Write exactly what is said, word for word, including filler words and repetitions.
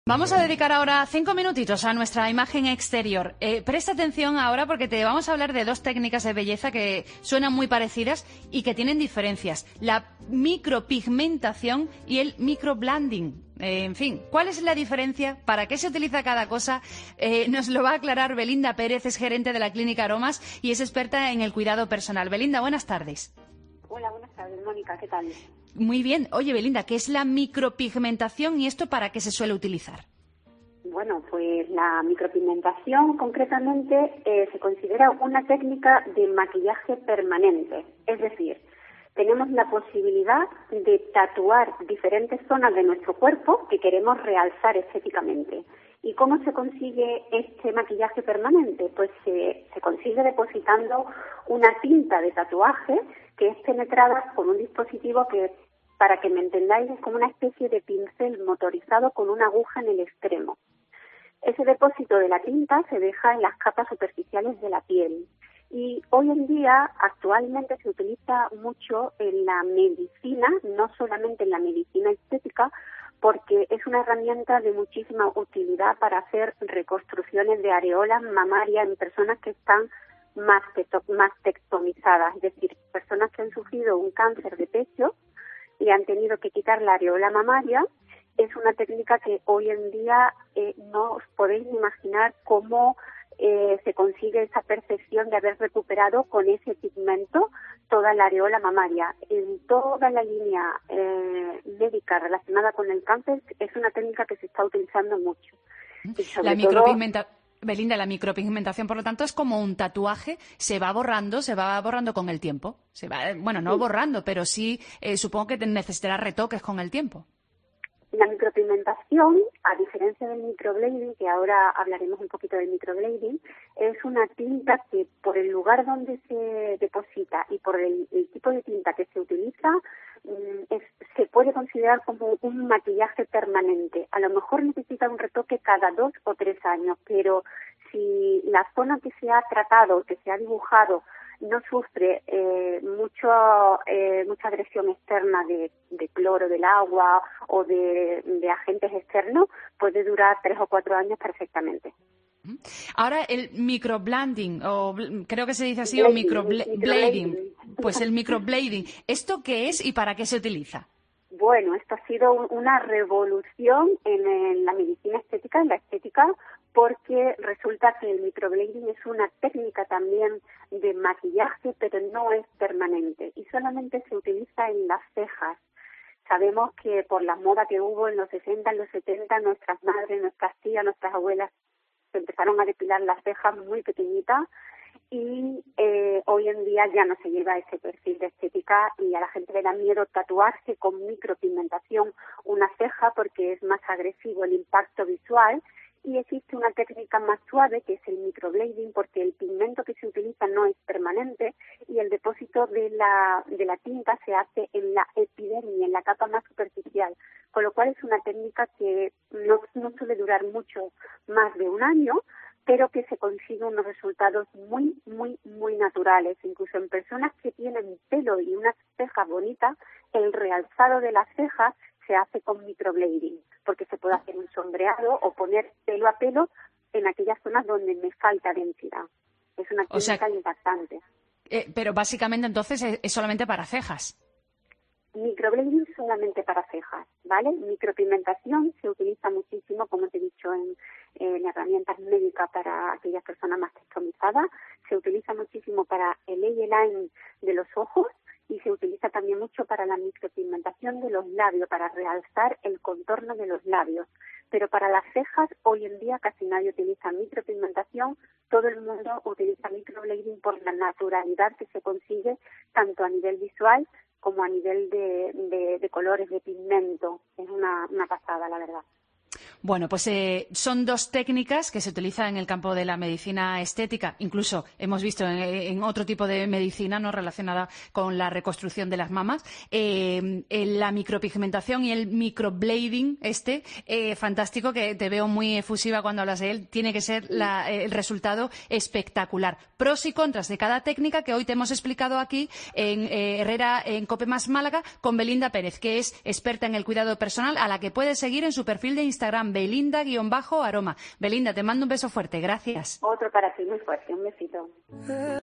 Vamos a dedicar ahora cinco minutitos a nuestra imagen exterior. Eh, presta atención ahora porque te vamos a hablar de dos técnicas de belleza que suenan muy parecidas y que tienen diferencias. La micropigmentación y el microblending. Eh, en fin, ¿cuál es la diferencia? ¿Para qué se utiliza cada cosa? Eh, nos lo va a aclarar Belinda Pérez, es gerente de la Clínica Aromas y es experta en el cuidado personal. Belinda, buenas tardes. Hola, buenas tardes, Mónica, ¿qué tal? Muy bien. Oye, Belinda, ¿qué es la micropigmentación y esto para qué se suele utilizar? Bueno, pues la micropigmentación concretamente eh, se considera una técnica de maquillaje permanente. Es decir, tenemos la posibilidad de tatuar diferentes zonas de nuestro cuerpo que queremos realzar estéticamente. ¿Y cómo se consigue este maquillaje permanente? Pues se, se consigue depositando una tinta de tatuaje que es penetrada por un dispositivo que, para que me entendáis, es como una especie de pincel motorizado con una aguja en el extremo. Ese depósito de la tinta se deja en las capas superficiales de la piel. Y hoy en día, actualmente, se utiliza mucho en la medicina, no solamente en la medicina estética, porque es una herramienta de muchísima utilidad para hacer reconstrucciones de areolas mamarias en personas que están mastectomizadas, es decir, personas que han sufrido un cáncer de pecho y han tenido que quitar la areola mamaria. Es una técnica que hoy en día eh, no os podéis imaginar cómo eh, se consigue esa percepción de haber recuperado con ese pigmento toda la areola mamaria. En toda la línea eh, médica relacionada con el cáncer es una técnica que se está utilizando mucho. Y sobre la todo, micropigmenta... Belinda, la micropigmentación, por lo tanto, es como un tatuaje, se va borrando, se va borrando con el tiempo. Se va, bueno, no sí. borrando, pero sí eh, supongo que necesitará retoques con el tiempo. La micropigmentación, a diferencia del microblading, que ahora hablaremos un poquito del microblading, es una tinta que por el lugar donde se deposita y por el, el tipo de tinta que se utiliza, es, se puede considerar como un maquillaje permanente. A lo mejor necesita un retoque cada dos o tres años, pero si la zona que se ha tratado, que se ha dibujado, no sufre eh, mucho eh, mucha agresión externa de, de cloro del agua o de, de agentes externos, puede durar tres o cuatro años perfectamente. Ahora el microblending, o creo que se dice así, Blading, o microblading, microblading. pues el microblading. ¿Esto qué es y para qué se utiliza? Bueno, esto ha sido una revolución en, en la medicina estética, en la estética, porque resulta que el microblading es una técnica también de maquillaje, pero no es permanente y solamente se utiliza en las cejas. Sabemos que por la moda que hubo en los sesenta, en los setenta, nuestras madres, nuestras tías, nuestras abuelas se empezaron a depilar las cejas muy pequeñitas y eh, hoy en día ya no se lleva ese perfil de estética y a la gente le da miedo tatuarse con micropigmentación una ceja porque es más agresivo el impacto visual. Y existe una técnica más suave que es el microblading porque el pigmento que se utiliza no es permanente y el depósito de la, de la tinta se hace en la epidermis, en la capa más superficial, con lo cual es una técnica que no, no suele durar mucho más de un año, pero que se consiguen unos resultados muy, muy, muy naturales. Incluso en personas que tienen pelo y unas cejas bonitas, el realzado de las cejas se hace con microblading, porque se puede hacer un sombreado o poner pelo a pelo en aquellas zonas donde me falta densidad. Es una técnica o sea, impactante. Eh, pero básicamente entonces es, es solamente para cejas. Microblading solamente para cejas, ¿vale? Micropigmentación se utiliza muchísimo, como te he dicho, en, en herramientas médicas para aquellas personas mastectomizadas. Se utiliza muchísimo para el eyeline de los ojos y se utiliza también mucho para la micropigmentación de los labios, para realzar el contorno de los labios. Pero para las cejas, hoy en día casi nadie utiliza micropigmentación, todo el mundo utiliza microblading por la naturalidad que se consigue tanto a nivel visual como a nivel de, de, de colores, de pigmento. Es una, una pasada, la verdad. Bueno, pues eh, son dos técnicas que se utilizan en el campo de la medicina estética. Incluso hemos visto en, en otro tipo de medicina no relacionada con la reconstrucción de las mamas. Eh, la micropigmentación y el microblading, este, eh, fantástico, que te veo muy efusiva cuando hablas de él. Tiene que ser la, el resultado espectacular. Pros y contras de cada técnica que hoy te hemos explicado aquí en eh, Herrera, en COPE más Málaga, con Belinda Pérez, que es experta en el cuidado personal, a la que puedes seguir en su perfil de Instagram. Instagram, belinda-aroma. Belinda, te mando un beso fuerte, gracias. Otro para ti muy fuerte, un besito.